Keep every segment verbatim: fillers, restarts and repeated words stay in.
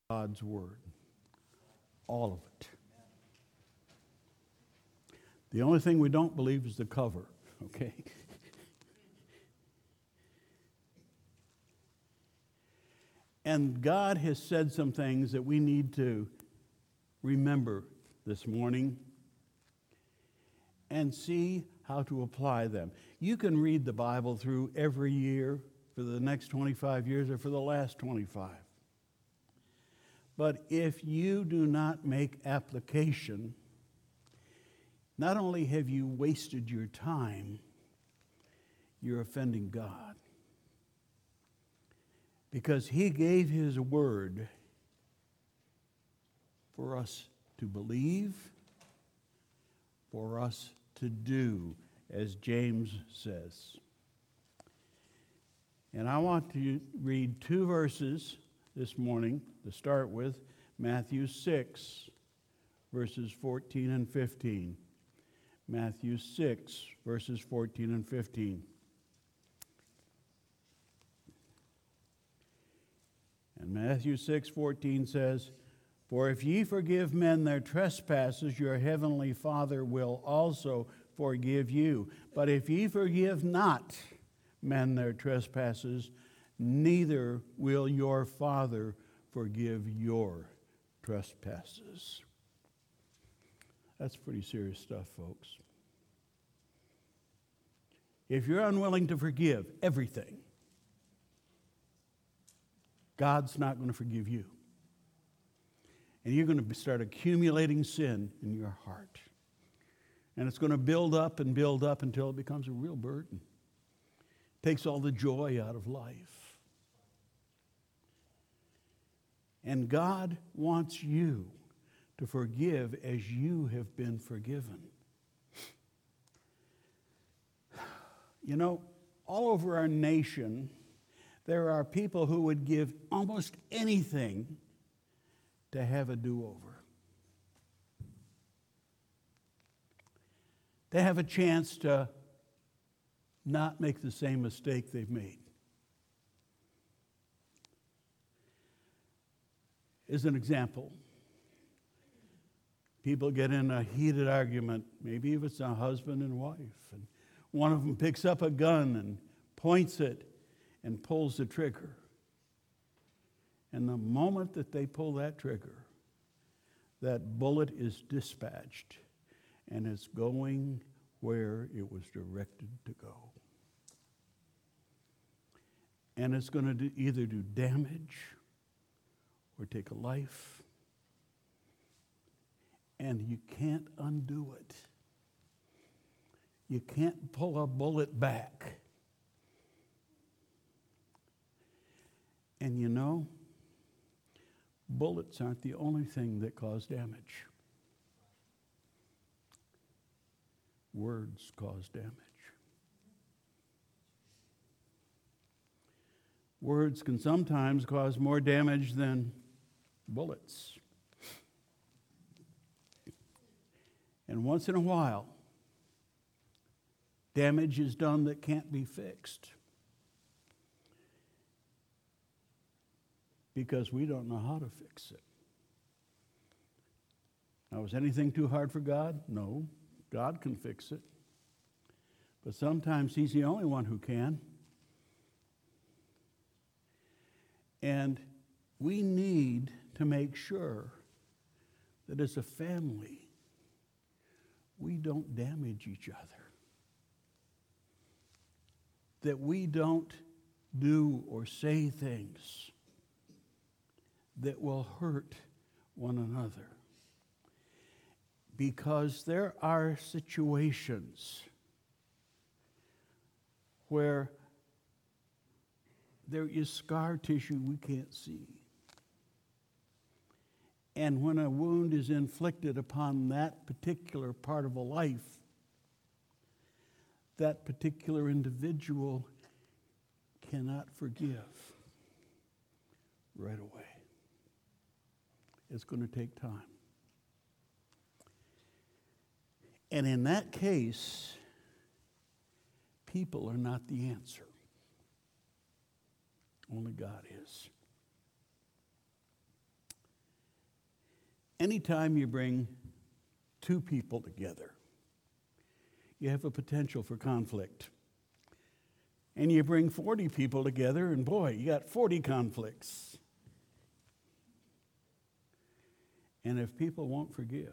God's Word. All of it. The only thing we don't believe is the cover, okay? And God has said some things that we need to remember this morning and see how to apply them. You can read the Bible through every year for the next twenty-five years or for the last twenty-five. But if you do not make application, not only have you wasted your time, you're offending God. Because He gave His word for us to believe, for us to do, as James says. And I want to read two verses this morning to start with. Matthew six, verses fourteen and fifteen. Matthew six, verses fourteen and fifteen. And Matthew six, fourteen says, "For if ye forgive men their trespasses, your heavenly Father will also forgive you. But if ye forgive not men their trespasses, neither will your Father forgive your trespasses." That's pretty serious stuff, folks. If you're unwilling to forgive everything, God's not going to forgive you. And you're going to start accumulating sin in your heart. And it's going to build up and build up until it becomes a real burden. It takes all the joy out of life. And God wants you to forgive as you have been forgiven. You know, all over our nation, there are people who would give almost anything to have a do-over. To have a chance to not make the same mistake they've made. As an example, people get in a heated argument, maybe if it's a husband and wife, and one of them picks up a gun and points it and pulls the trigger. And the moment that they pull that trigger, that bullet is dispatched and it's going where it was directed to go. And it's going to do, either do damage or take a life. And you can't undo it. You can't pull a bullet back. And you know, bullets aren't the only thing that cause damage. Words cause damage. Words can sometimes cause more damage than bullets. And once in a while, damage is done that can't be fixed. Because we don't know how to fix it. Now, is anything too hard for God? No. God can fix it. But sometimes He's the only one who can. And we need to make sure that as a family, we don't damage each other. That we don't do or say things that will hurt one another. Because there are situations where there is scar tissue we can't see. And when a wound is inflicted upon that particular part of a life, that particular individual cannot forgive right away. It's going to take time. And in that case, people are not the answer. Only God is. Anytime you bring two people together, you have a potential for conflict. And you bring forty people together, and boy, you got forty conflicts. And if people won't forgive,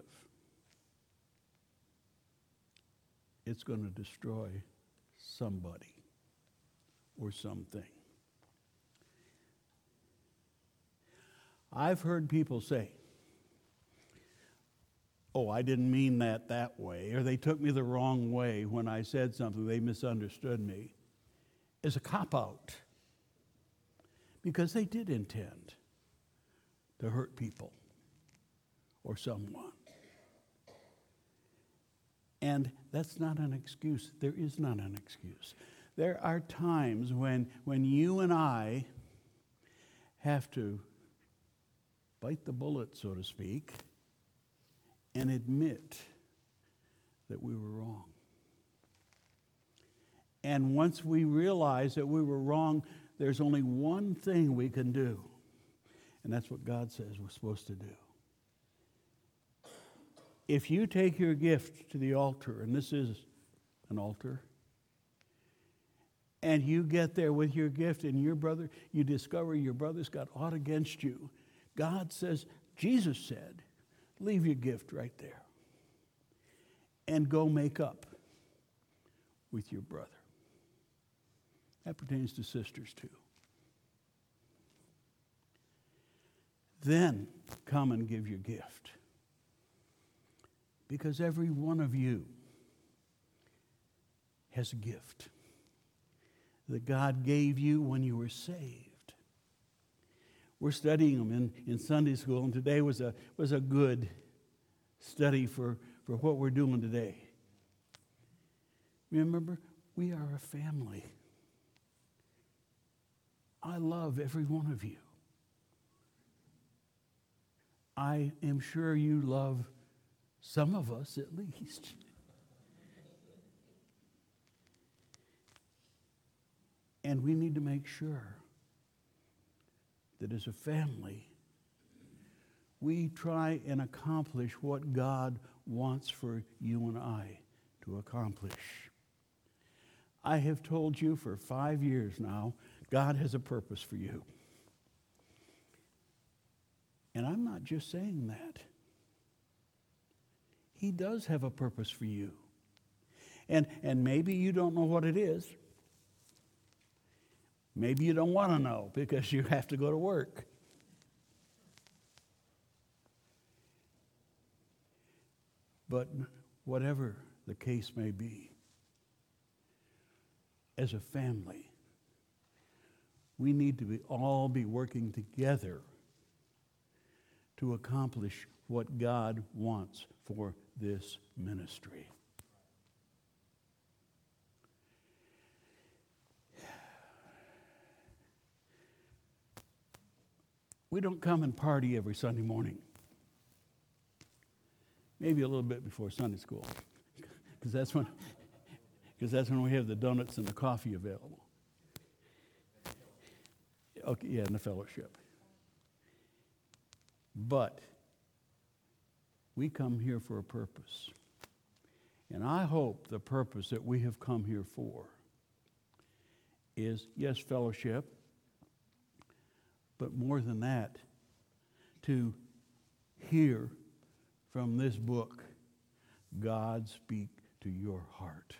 it's going to destroy somebody or something. I've heard people say, oh, I didn't mean that that way, or they took me the wrong way when I said something, they misunderstood me, as a cop-out. Because they did intend to hurt people or someone. And that's not an excuse. There is not an excuse. There are times when, when you and I have to bite the bullet, so to speak, and admit that we were wrong. And once we realize that we were wrong, there's only one thing we can do. And that's what God says we're supposed to do. If you take your gift to the altar, and this is an altar, and you get there with your gift and your brother, you discover your brother's got aught against you, God says, Jesus said, leave your gift right there and go make up with your brother. That pertains to sisters too. Then come and give your gift. Because every one of you has a gift that God gave you when you were saved. We're studying them in, in Sunday school, and today was a, was a good study for, for what we're doing today. Remember, we are a family. I love every one of you. I am sure you love some of us at least. And we need to make sure that as a family, we try and accomplish what God wants for you and I to accomplish. I have told you for five years now, God has a purpose for you. And I'm not just saying that. He does have a purpose for you. And, and maybe you don't know what it is. Maybe you don't want to know because you have to go to work. But whatever the case may be, as a family, we need to be, all be working together to accomplish what God wants for this ministry. We don't come and party every Sunday morning. Maybe a little bit before Sunday school, because that's when, because that's when we have the donuts and the coffee available. Okay, yeah, and the fellowship. But we come here for a purpose. And I hope the purpose that we have come here for is, yes, fellowship, but more than that, to hear from this book, God speak to your heart.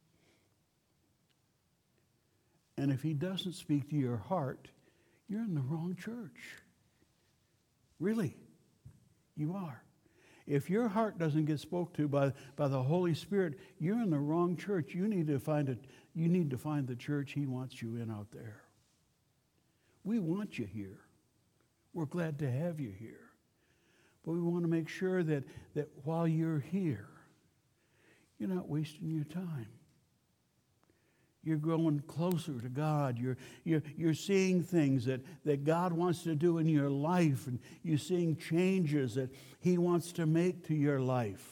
And if he doesn't speak to your heart, you're in the wrong church. Really, you are. If your heart doesn't get spoke to by, by the Holy Spirit, you're in the wrong church. You need to find a, you need to find the church he wants you in out there. We want you here. We're glad to have you here. But we want to make sure that, that while you're here, you're not wasting your time. You're growing closer to God. You're, you're, you're seeing things that, that God wants to do in your life, and you're seeing changes that he wants to make to your life.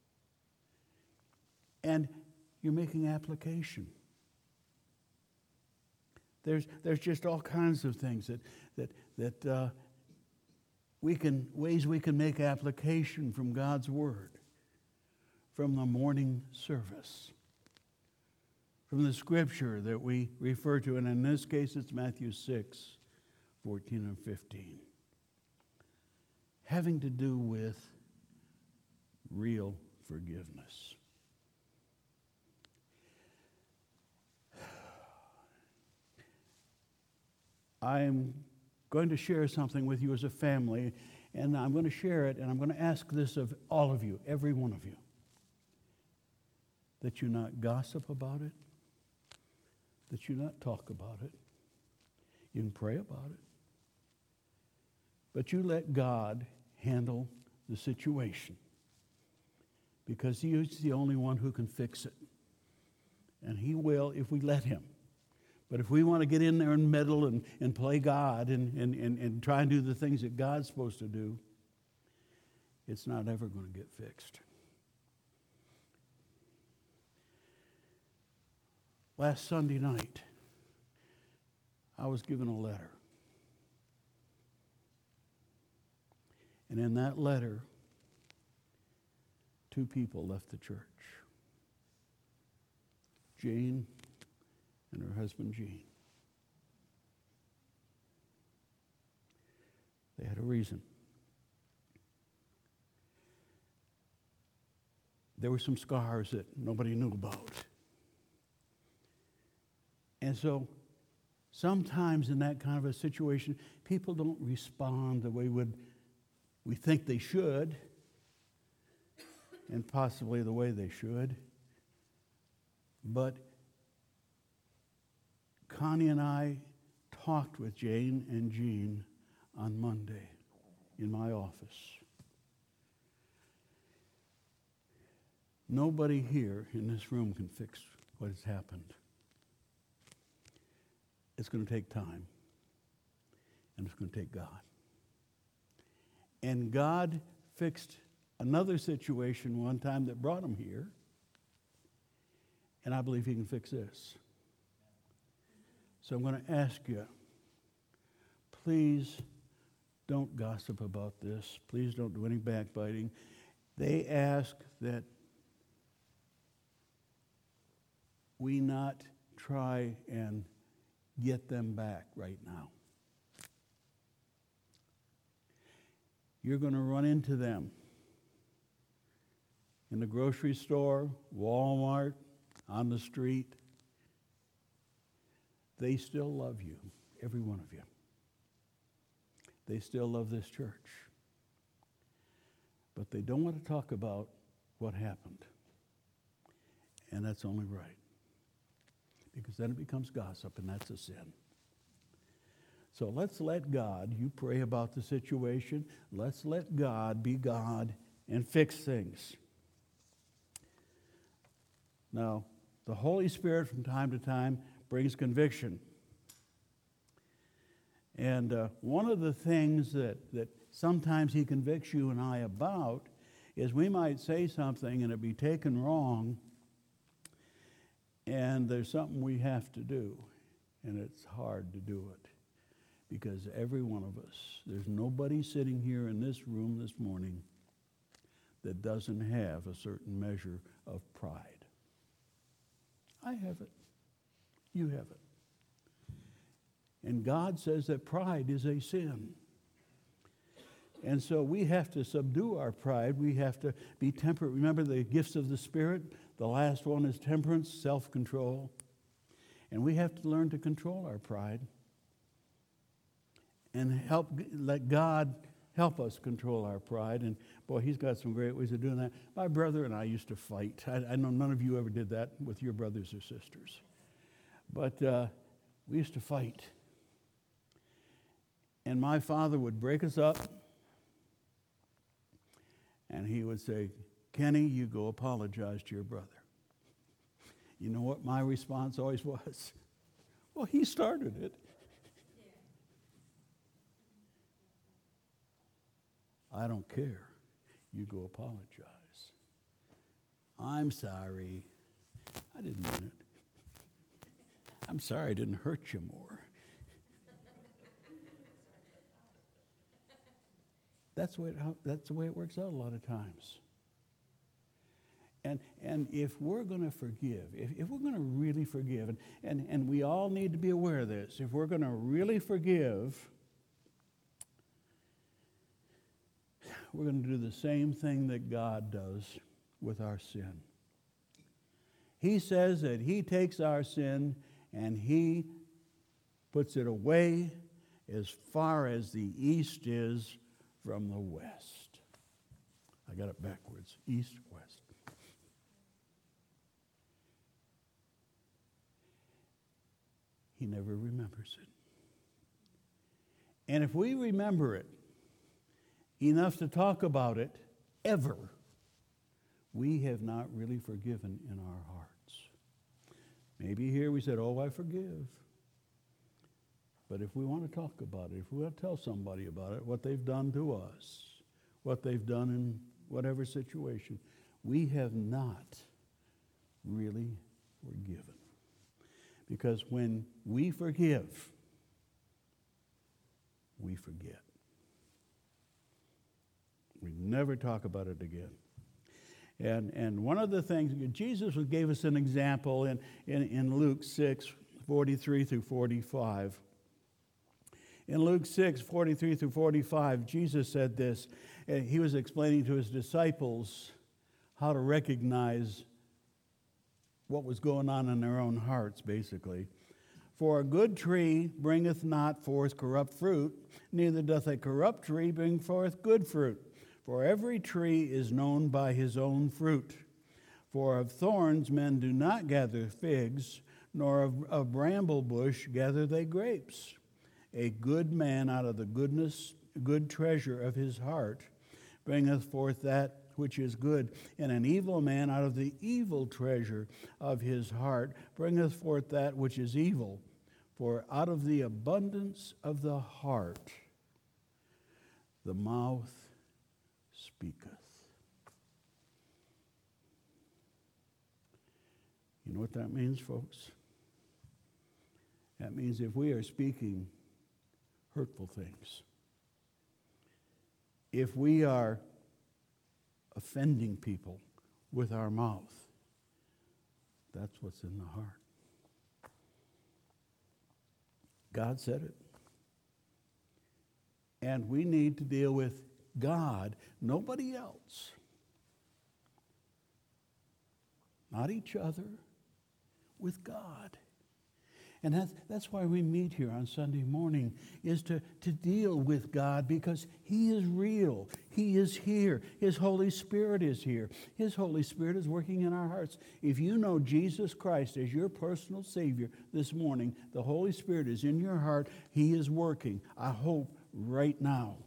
And you're making application. There's, there's just all kinds of things that, that, that uh, we can, ways we can make application from God's Word, from the morning service, from the scripture that we refer to, and in this case it's Matthew six, fourteen and fifteen, having to do with real forgiveness. I'm going to share something with you as a family, and I'm going to share it, and I'm going to ask this of all of you, every one of you, that you not gossip about it, that you not talk about it. You can pray about it, but you let God handle the situation, because He is the only one who can fix it, and He will if we let Him. But if we want to get in there and meddle and, and play God and, and, and, and try and do the things that God's supposed to do, it's not ever going to get fixed. Last Sunday night, I was given a letter. And in that letter, two people left the church. Jane and her husband, Gene. They had a reason. There were some scars that nobody knew about. And so sometimes in that kind of a situation, people don't respond the way would we think they should, and possibly the way they should. But Connie and I talked with Jane and Jean on Monday in my office. Nobody here in this room can fix what has happened. It's going to take time, and it's going to take God. And God fixed another situation one time that brought him here, and I believe He can fix this. So I'm going to ask you, please don't gossip about this. Please don't do any backbiting. They ask that we not try and get them back right now. You're going to run into them in the grocery store, Walmart, on the street. They still love you, every one of you. They still love this church. But they don't want to talk about what happened. And that's only right. Because then it becomes gossip, and that's a sin. So let's let God, you pray about the situation, let's let God be God and fix things. Now, the Holy Spirit from time to time brings conviction. And uh, one of the things that, that sometimes He convicts you and I about is we might say something and it be taken wrong, and there's something we have to do, and it's hard to do it. Because every one of us, there's nobody sitting here in this room this morning that doesn't have a certain measure of pride. I have it. You have it. And God says that pride is a sin. And so we have to subdue our pride. We have to be temperate. Remember the gifts of the Spirit? The last one is temperance, self-control. And we have to learn to control our pride and help let God help us control our pride. And boy, He's got some great ways of doing that. My brother and I used to fight. I, I know none of you ever did that with your brothers or sisters. But uh, we used to fight. And my father would break us up, and he would say, Kenny, you go apologize to your brother. You know what my response always was? Well, he started it. I don't care. You go apologize. I'm sorry. I didn't mean it. I'm sorry I didn't hurt you more. That's the way it, that's the way it works out a lot of times. And, and if we're going to forgive, if, if we're going to really forgive, and, and, and we all need to be aware of this, if we're going to really forgive, we're going to do the same thing that God does with our sin. He says that He takes our sin and He puts it away as far as the east is from the west. I got it backwards, east, west. He never remembers it. And if we remember it enough to talk about it ever, we have not really forgiven in our hearts. Maybe here we said, oh, I forgive. But if we want to talk about it, if we want to tell somebody about it, what they've done to us, what they've done in whatever situation, we have not really forgiven. Because when we forgive, we forget. We never talk about it again. And and one of the things, Jesus gave us an example in, in, in Luke six, forty-three through forty-five. In Luke six, forty-three through forty-five, Jesus said this. And he was explaining to his disciples how to recognize what was going on in their own hearts, basically. For a good tree bringeth not forth corrupt fruit, neither doth a corrupt tree bring forth good fruit. For every tree is known by his own fruit. For of thorns men do not gather figs, nor of a bramble bush gather they grapes. A good man out of the goodness, good treasure of his heart bringeth forth that which is good, and an evil man out of the evil treasure of his heart bringeth forth that which is evil. For out of the abundance of the heart the mouth speaketh. You know what that means, folks? That means if we are speaking hurtful things, if we are offending people with our mouth, that's what's in the heart. God said it. And we need to deal with God, nobody else. Not each other, with God. And that's, that's why we meet here on Sunday morning, is to, to deal with God, because He is real. He is here. His Holy Spirit is here. His Holy Spirit is working in our hearts. If you know Jesus Christ as your personal Savior this morning, the Holy Spirit is in your heart. He is working, I hope, right now.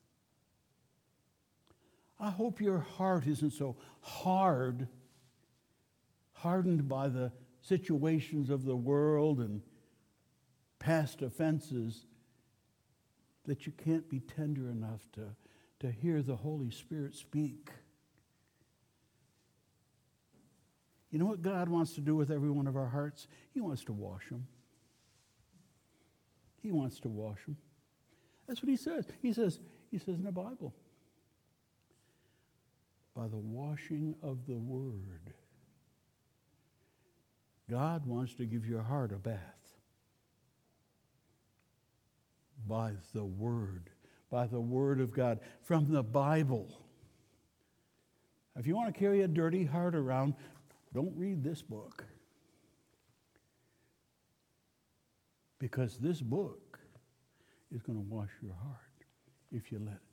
I hope your heart isn't so hard, hardened by the situations of the world and past offenses, that you can't be tender enough to, to hear the Holy Spirit speak. You know what God wants to do with every one of our hearts? He wants to wash them. He wants to wash them. That's what He says. He says, He says in the Bible, by the washing of the Word. God wants to give your heart a bath. By the Word. By the Word of God. From the Bible. If you want to carry a dirty heart around, don't read this book. Because this book is going to wash your heart if you let it.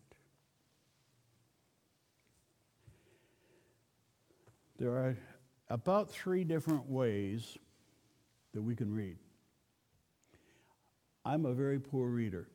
There are about three different ways that we can read. I'm a very poor reader.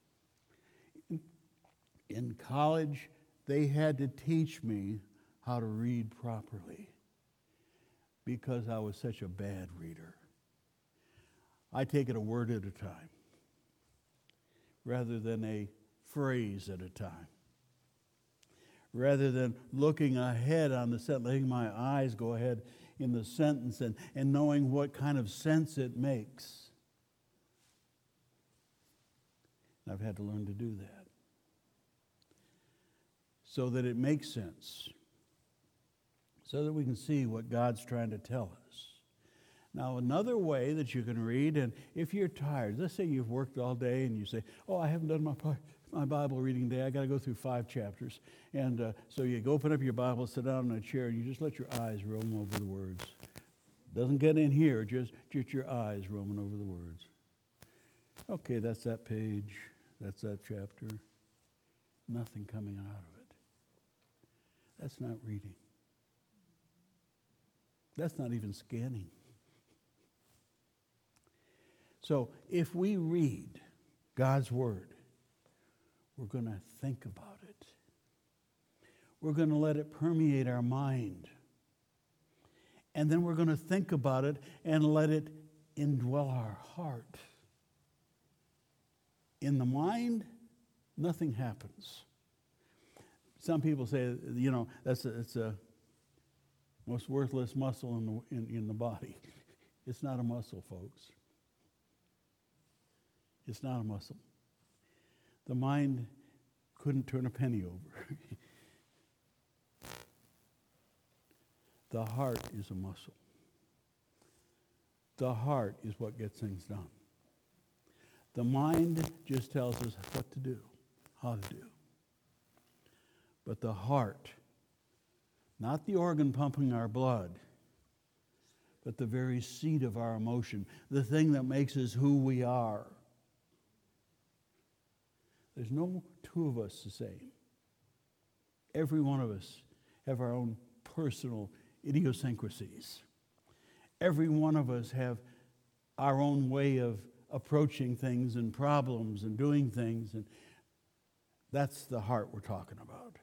In college, they had to teach me how to read properly because I was such a bad reader. I take it a word at a time rather than a phrase at a time. Rather than looking ahead on the sentence, letting my eyes go ahead in the sentence and, and knowing what kind of sense it makes. And I've had to learn to do that. so that it makes sense, so that we can see what God's trying to tell us. Now, another way that you can read, and if you're tired, let's say you've worked all day and you say, oh, I haven't done my, my Bible reading day. I got to go through five chapters. And uh, so you go open up your Bible, sit down in a chair, and you just let your eyes roam over the words. Doesn't get in here, just, just your eyes roaming over the words. Okay, that's that page. That's that chapter. Nothing coming out of it. That's not reading. That's not even scanning. So if we read God's Word, we're going to think about it. We're going to let it permeate our mind. And then we're going to think about it and let it indwell our heart. In the mind, nothing happens. Some people say, you know, that's a, it's a most worthless muscle in the, in, in the body. It's not a muscle, folks. It's not a muscle. The mind couldn't turn a penny over. The heart is a muscle. The heart is what gets things done. The mind just tells us what to do, how to do. But the heart, not the organ pumping our blood, but the very seat of our emotion, the thing that makes us who we are. There's no two of us the same. Every one of us have our own personal idiosyncrasies. Every one of us have our own way of approaching things and problems and doing things, and that's the heart we're talking about.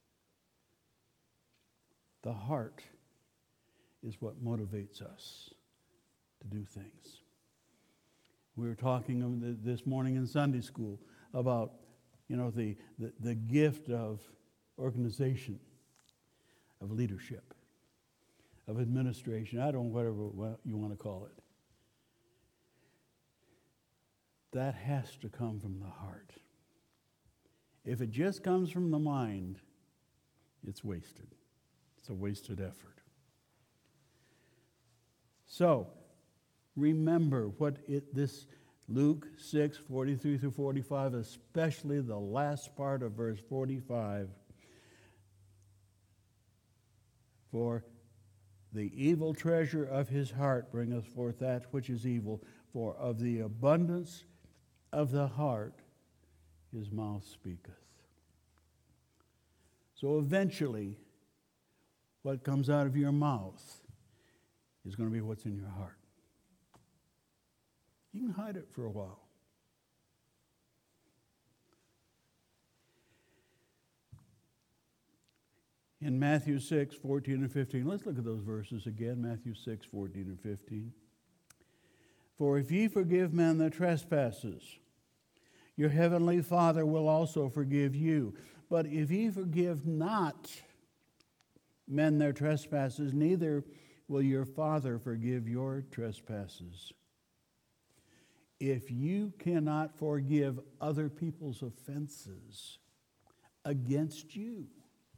The heart is what motivates us to do things. We were talking this morning in Sunday school about, you know, the, the, the gift of organization, of leadership, of administration. I don't know, whatever you want to call it. That has to come from the heart. If it just comes from the mind, it's wasted. It's a wasted effort. So, remember what it, this Luke six, forty-three through forty-five, especially the last part of verse forty-five. For the evil treasure of his heart bringeth forth that which is evil, for of the abundance of the heart his mouth speaketh. So eventually, what comes out of your mouth is going to be what's in your heart. You can hide it for a while. In Matthew six, fourteen and fifteen, let's look at those verses again. Matthew six, fourteen and fifteen. For if ye forgive men their trespasses, your heavenly Father will also forgive you. But if ye forgive not men their trespasses, neither will your Father forgive your trespasses. If you cannot forgive other people's offenses against you,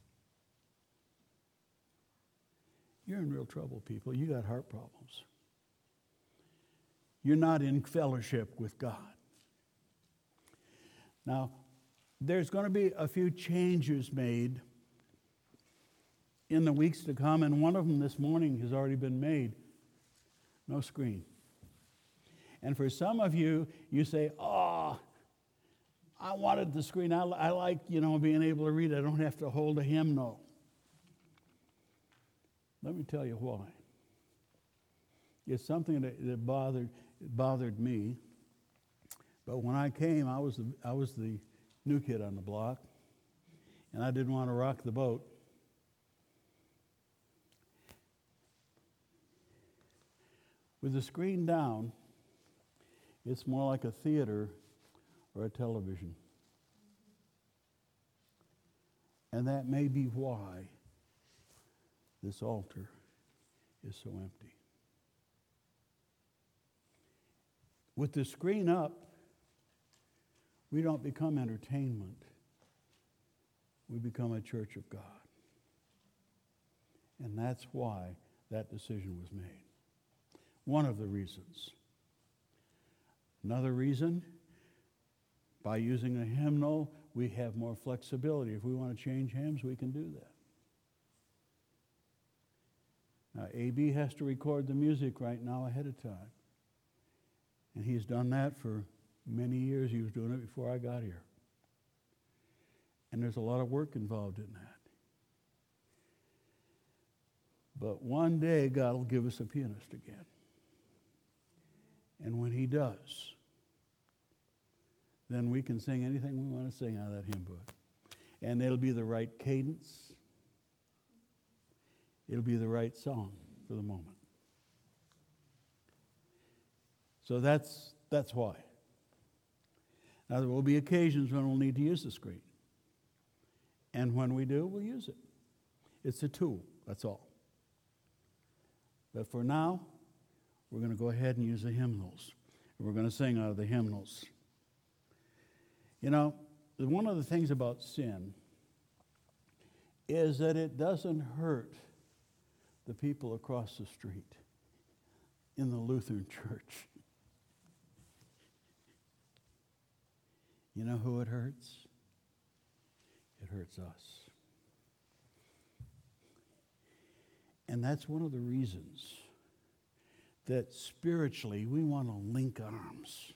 you're in real trouble, people. You got heart problems. You're not in fellowship with God. Now, there's going to be a few changes made in the weeks to come, and one of them this morning has already been made. No screen. And for some of you, you say, oh, I wanted the screen. I, I like, you know, being able to read. I don't have to hold a hymnal. Let me tell you why. It's something that, that bothered bothered me. But when I came, I was the, I was the new kid on the block, and I didn't want to rock the boat. With the screen down, it's more like a theater or a television. And that may be why this altar is so empty. With the screen up, we don't become entertainment. we become a church of God. And that's why that decision was made. One of the reasons. Another reason, by using a hymnal, we have more flexibility. If we want to change hymns, we can do that. Now, A B has to record the music right now ahead of time. And he's done that for many years. He was doing it before I got here. And there's a lot of work involved in that. But one day, God will give us a pianist again. And when he does, then we can sing anything we want to sing out of that hymn book. And it'll be the right cadence. It'll be the right song for the moment. So that's that's why. Now, there will be occasions when we'll need to use the screen. And when we do, we'll use it. It's a tool, that's all. But for now, we're going to go ahead and use the hymnals. We're going to sing out of the hymnals. You know, one of the things about sin is that it doesn't hurt the people across the street in the Lutheran church. You know who it hurts? It hurts us. And that's one of the reasons that spiritually we want to link arms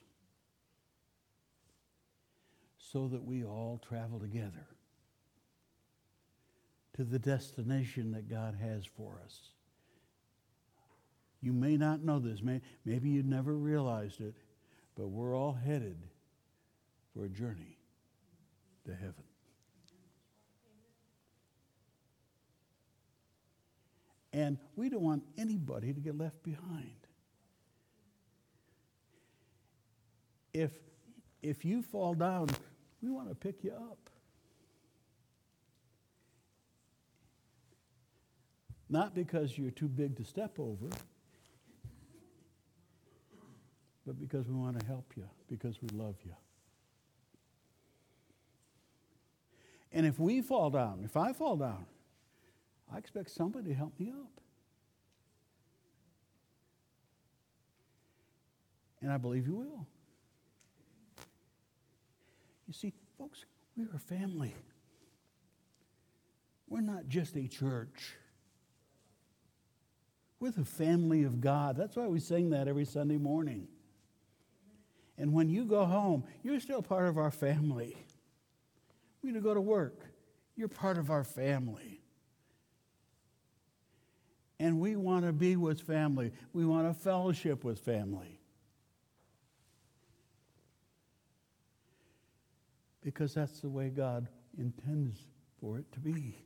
so that we all travel together to the destination that God has for us. You may not know this. Maybe you never realized it, but we're all headed for a journey to heaven. And we don't want anybody to get left behind. If, if you fall down, we want to pick you up. Not because you're too big to step over, but because we want to help you, because we love you. And if we fall down, if I fall down, I expect somebody to help me up. And I believe you will. You see, folks, we're a family. We're not just a church. We're the family of God. That's why we sing that every Sunday morning. And when you go home, you're still part of our family. When you go to work, you're part of our family. And we want to be with family. We want to fellowship with family. Because that's the way God intends for it to be.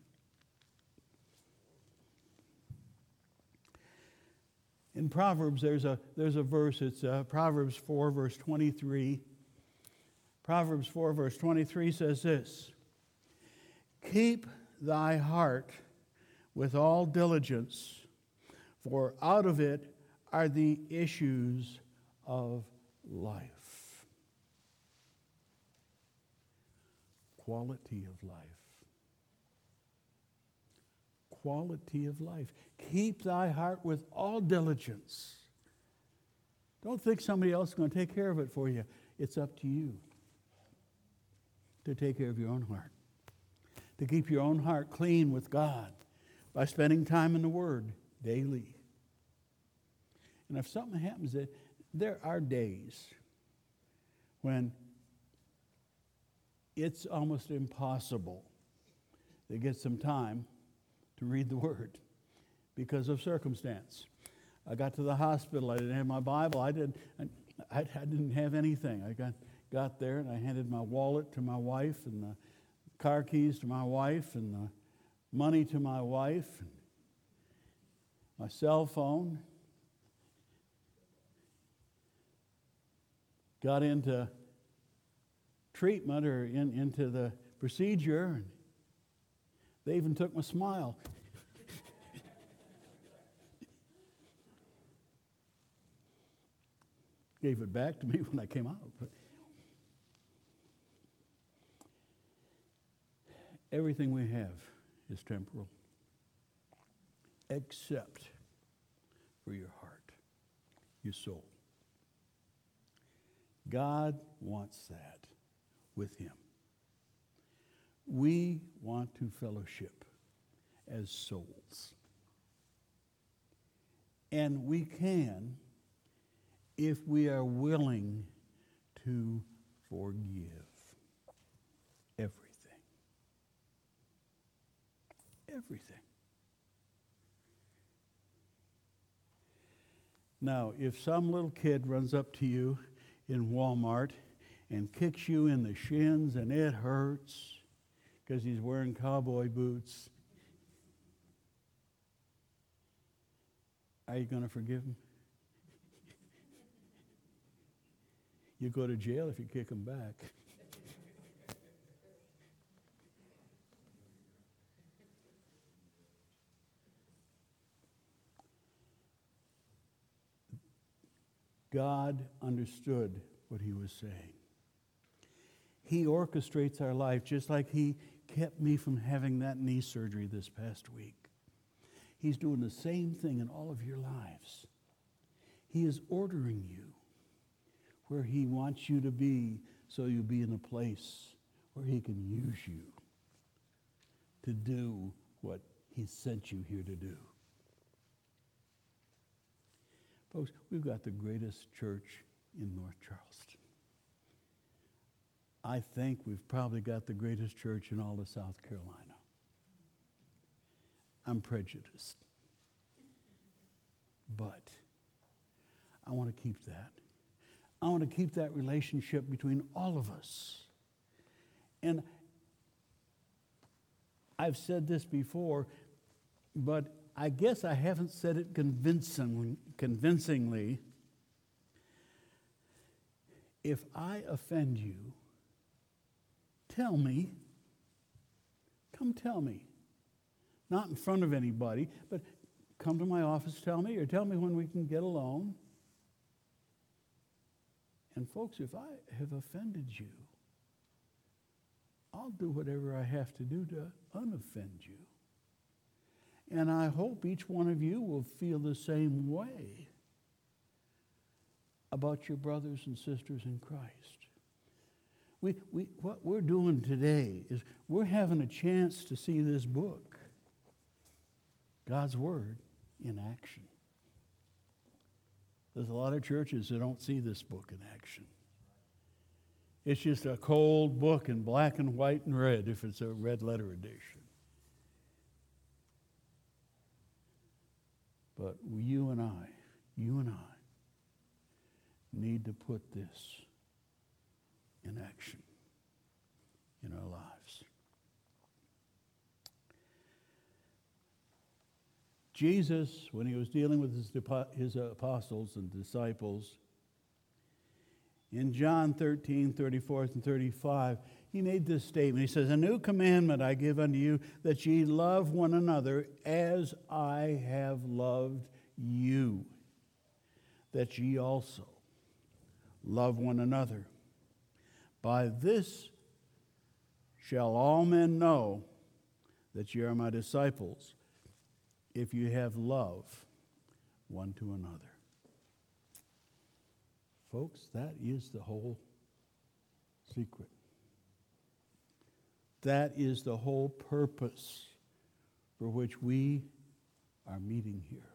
In Proverbs, there's a, there's a verse. It's uh, Proverbs four, verse twenty-three. Proverbs four, verse twenty-three says this: "Keep thy heart with all diligence, for out of it are the issues of life." Quality of life. Quality of life. Keep thy heart with all diligence. Don't think somebody else is going to take care of it for you. It's up to you to take care of your own heart. To keep your own heart clean with God by spending time in the Word daily. And if something happens, there are days when it's almost impossible to get some time to read the Word because of circumstance. I got to the hospital. I didn't have my Bible. I didn't. I, I didn't have anything. I got got there and I handed my wallet to my wife and the car keys to my wife and the money to my wife and my cell phone. Got into treatment or in, into the procedure, and they even took my smile. Gave it back to me when I came out. But Everything we have is temporal, except for your heart, your soul. God wants that with him. We want to fellowship as souls. And we can if we are willing to forgive everything. Everything. Now, if some little kid runs up to you in Walmart and kicks you in the shins and it hurts because he's wearing cowboy boots, are you going to forgive him? You go to jail if you kick him back. God understood what he was saying. He orchestrates our life just like he kept me from having that knee surgery this past week. He's doing the same thing in all of your lives. He is ordering you where he wants you to be so you'll be in a place where he can use you to do what he sent you here to do. Folks, we've got the greatest church in North Charleston. I think we've probably got the greatest church in all of South Carolina. I'm prejudiced. But I want to keep that. I want to keep that relationship between all of us. And I've said this before, but I guess I haven't said it convincingly, convincingly. If I offend you, tell me. Come tell me. Not in front of anybody, but come to my office, tell me, or tell me when we can get alone. And folks, if I have offended you, I'll do whatever I have to do to unoffend you. And I hope each one of you will feel the same way about your brothers and sisters in Christ. We, we, what we're doing today is we're having a chance to see this book, God's Word, in action. There's a lot of churches that don't see this book in action. It's just a cold book in black and white and red if it's a red letter edition. But you and I, you and I, need to put this in action in our lives. Jesus, when he was dealing with his, his apostles and disciples, in John thirteen, thirty-four and thirty-five, he made this statement. He says, "A new commandment I give unto you, that ye love one another as I have loved you, that ye also love one another. By this shall all men know that ye are my disciples, if you have love one to another." Folks, that is the whole secret. That is the whole purpose for which we are meeting here,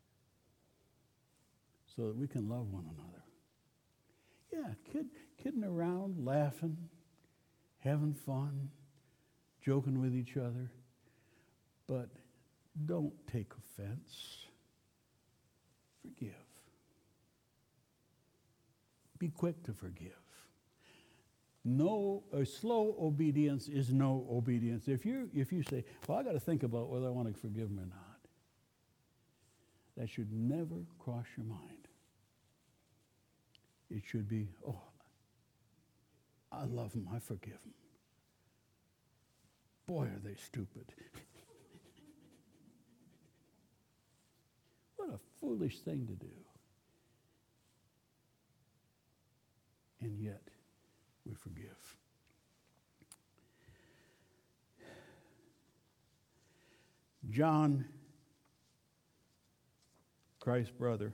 so that we can love one another. Yeah, kid, kidding around, laughing, having fun, joking with each other, but don't take offense. Forgive. Be quick to forgive. No, a slow obedience is no obedience. If you if you say, "Well, I got to think about whether I want to forgive him or not," that should never cross your mind. It should be, "Oh, I love him. I forgive him. Boy, are they stupid." What a foolish thing to do. And yet, we forgive. John, Christ's brother,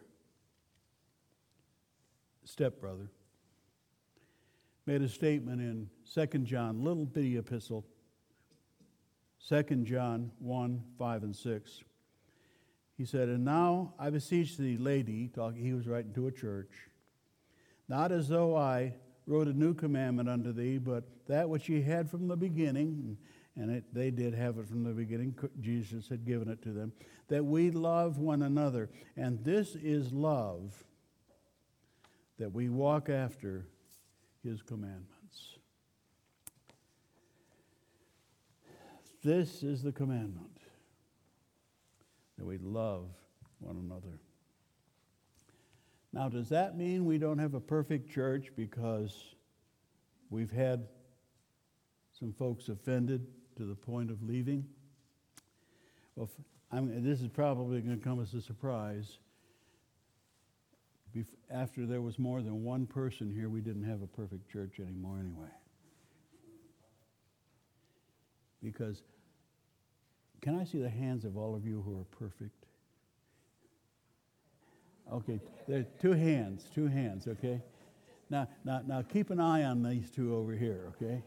stepbrother, made a statement in Second John, little bitty epistle, Second John one, five, and six. He said, "And now I beseech thee, lady," talking, he was writing to a church, "not as though I wrote a new commandment unto thee, but that which ye had from the beginning," and it, they did have it from the beginning, Jesus had given it to them, "that we love one another. And this is love, that we walk after his commandments." This is the commandment, that we love one another. Now, does that mean we don't have a perfect church because we've had some folks offended to the point of leaving? Well, I mean, this is probably going to come as a surprise. After there was more than one person here, we didn't have a perfect church anymore anyway. Because, can I see the hands of all of you who are perfect? Okay, there are two hands, two hands, okay? Now, now, now keep an eye on these two over here, okay?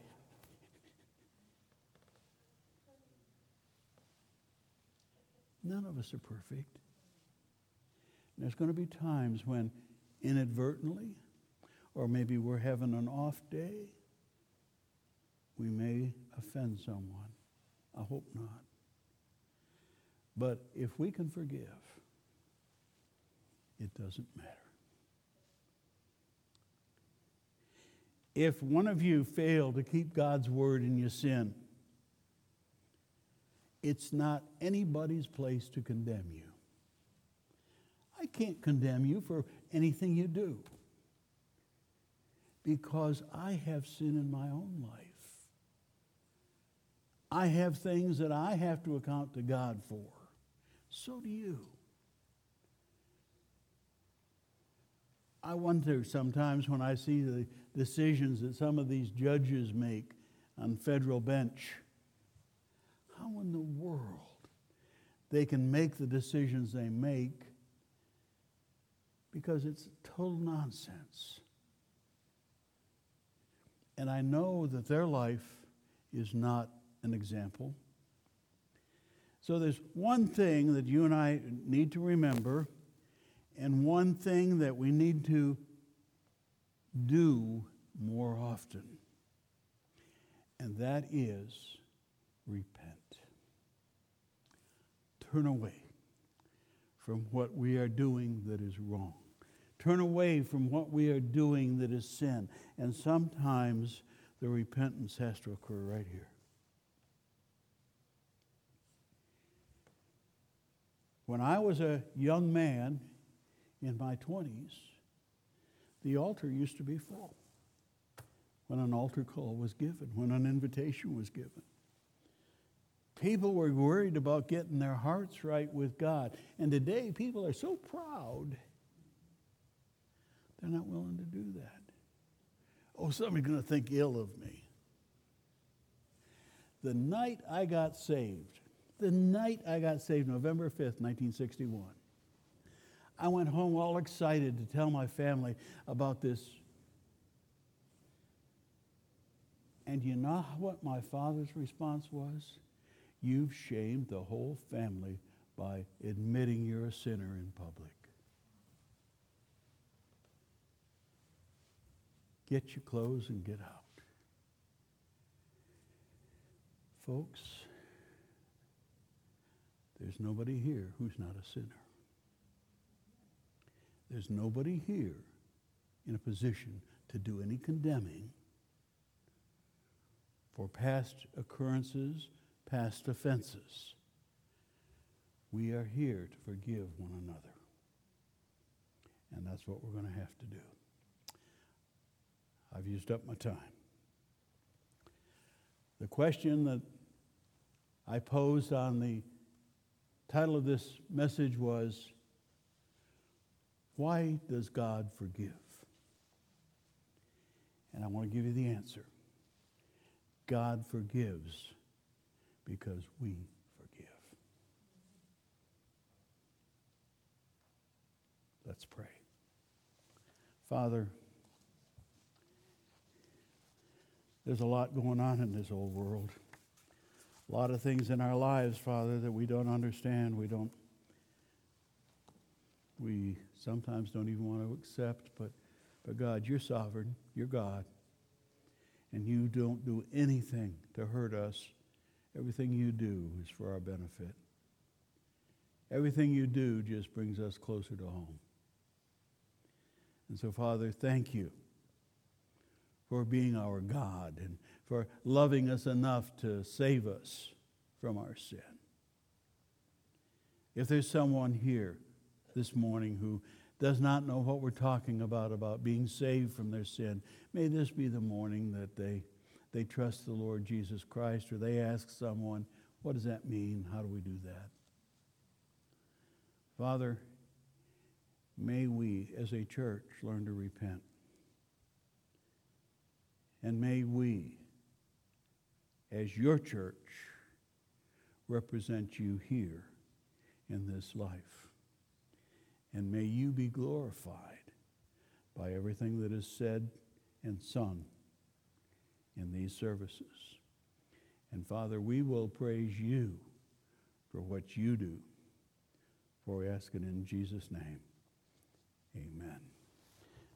None of us are perfect. There's going to be times when inadvertently, or maybe we're having an off day, we may offend someone. I hope not. But if we can forgive, it doesn't matter. If one of you fail to keep God's word and you sin, it's not anybody's place to condemn you. I can't condemn you for anything you do, because I have sin in my own life. I have things that I have to account to God for. So do you. I wonder sometimes when I see the decisions that some of these judges make on federal bench, how in the world they can make the decisions they make, because it's total nonsense. And I know that their life is not an example. So there's one thing that you and I need to remember, and one thing that we need to do more often, and that is repent. Turn away from what we are doing that is wrong. Turn away from what we are doing that is sin. And sometimes the repentance has to occur right here. When I was a young man in my twenties, the altar used to be full when an altar call was given, when an invitation was given. People were worried about getting their hearts right with God. And today, people are so proud, they're not willing to do that. Oh, somebody's going to think ill of me. The night I got saved, the night I got saved, November fifth, nineteen sixty-one, I went home all excited to tell my family about this. And you know what my father's response was? You've shamed the whole family by admitting you're a sinner in public. Get your clothes and get out. Folks, there's nobody here who's not a sinner. There's nobody here in a position to do any condemning for past occurrences, past offenses. We are here to forgive one another. And that's what we're going to have to do. I've used up my time. The question that I posed on the title of this message was, why does God forgive? And I want to give you the answer. God forgives because we forgive. Let's pray. Father, there's a lot going on in this old world. A lot of things in our lives, Father, that we don't understand. We don't, we sometimes don't even want to accept. But, but God, you're sovereign. You're God. And you don't do anything to hurt us. Everything you do is for our benefit. Everything you do just brings us closer to home. And so, Father, thank you for being our God and for loving us enough to save us from our sin. If there's someone here this morning who does not know what we're talking about, about being saved from their sin, may this be the morning that they, they trust the Lord Jesus Christ, or they ask someone, what does that mean? How do we do that? Father, may we as a church learn to repent. And may we, as your church, represent you here in this life. And may you be glorified by everything that is said and sung in these services. And Father, we will praise you for what you do. For we ask it in Jesus' name. Amen.